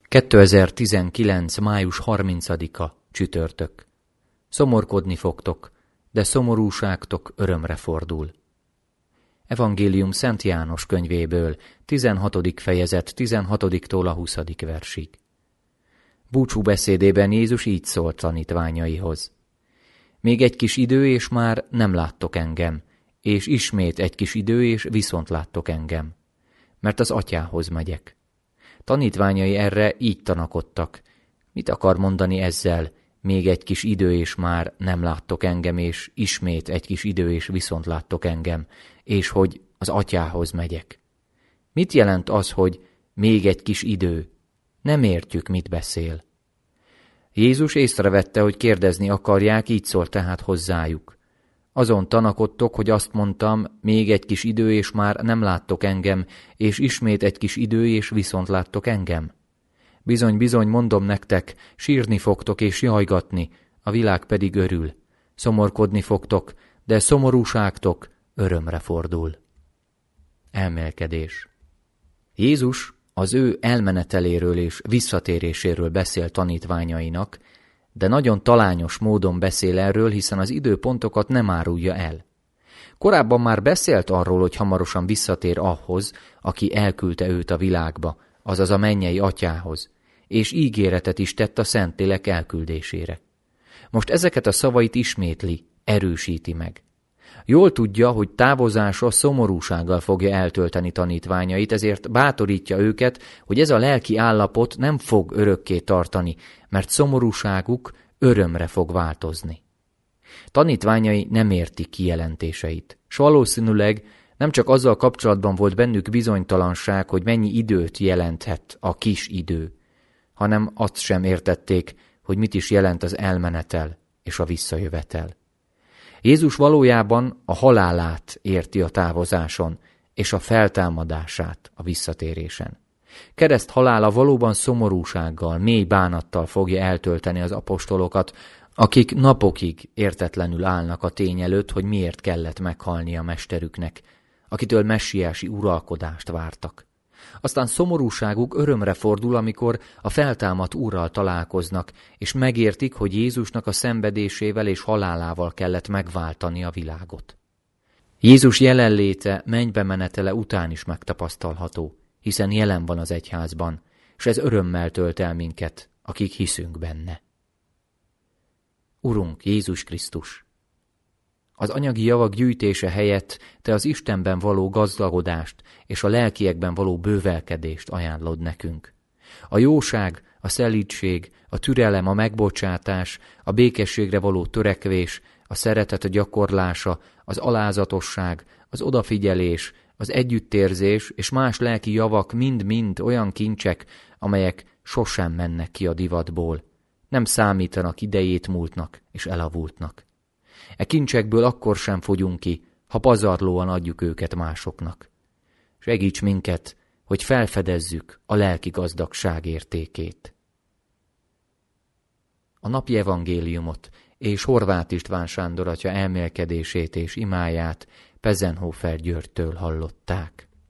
2019. május 30-a csütörtök. Szomorkodni fogtok, de szomorúságtok örömre fordul. Evangélium Szent János könyvéből, 16. fejezet 16-tól a 20. versig. Búcsú beszédében Jézus így szólt tanítványaihoz. Még egy kis idő, és már nem láttok engem, és ismét egy kis idő, és viszont láttok engem, mert az Atyához megyek. Tanítványai erre így tanakodtak. Mit akar mondani ezzel? Még egy kis idő, és már nem láttok engem, és ismét egy kis idő, és viszont láttok engem, és hogy az Atyához megyek. Mit jelent az, hogy még egy kis idő? Nem értjük, mit beszél. Jézus észrevette, hogy kérdezni akarják, így szólt tehát hozzájuk. Azon tanakodtok, hogy azt mondtam, még egy kis idő, és már nem láttok engem, és ismét egy kis idő, és viszont láttok engem. Bizony, bizony, mondom nektek, sírni fogtok és jajgatni, a világ pedig örül. Szomorkodni fogtok, de szomorúságtok örömre fordul. Elmélkedés. Jézus az ő elmeneteléről és visszatéréséről beszél tanítványainak, de nagyon talányos módon beszél erről, hiszen az időpontokat nem árulja el. Korábban már beszélt arról, hogy hamarosan visszatér ahhoz, aki elküldte őt a világba, azaz a mennyei Atyához, és ígéretet is tett a Szentlélek elküldésére. Most ezeket a szavait ismétli, erősíti meg. Jól tudja, hogy távozása szomorúsággal fogja eltölteni tanítványait, ezért bátorítja őket, hogy ez a lelki állapot nem fog örökké tartani, mert szomorúságuk örömre fog változni. Tanítványai nem értik kijelentéseit, s valószínűleg nem csak azzal kapcsolatban volt bennük bizonytalanság, hogy mennyi időt jelenthet a kis idő, hanem azt sem értették, hogy mit is jelent az elmenetel és a visszajövetel. Jézus valójában a halálát érti a távozáson, és a feltámadását a visszatérésen. Kereszt halála valóban szomorúsággal, mély bánattal fogja eltölteni az apostolokat, akik napokig értetlenül állnak a tény előtt, hogy miért kellett meghalni a mesterüknek, akitől messiási uralkodást vártak. Aztán szomorúságuk örömre fordul, amikor a feltámadt Úrral találkoznak, és megértik, hogy Jézusnak a szenvedésével és halálával kellett megváltani a világot. Jézus jelenléte mennybe menetele után is megtapasztalható, hiszen jelen van az egyházban, és ez örömmel tölt el minket, akik hiszünk benne. Urunk Jézus Krisztus! Az anyagi javak gyűjtése helyett te az Istenben való gazdagodást és a lelkiekben való bővelkedést ajánlod nekünk. A jóság, a szelídség, a türelem, a megbocsátás, a békességre való törekvés, a szeretet gyakorlása, az alázatosság, az odafigyelés, az együttérzés és más lelki javak mind-mind olyan kincsek, amelyek sosem mennek ki a divatból, nem számítanak idejét múltnak és elavultnak. E kincsekből akkor sem fogyunk ki, ha pazarlóan adjuk őket másoknak. Segíts minket, hogy felfedezzük a lelki gazdagság értékét. A napi evangéliumot és Horváth István Sándor atya elmélkedését és imáját Pezenhofer Györgytől hallották.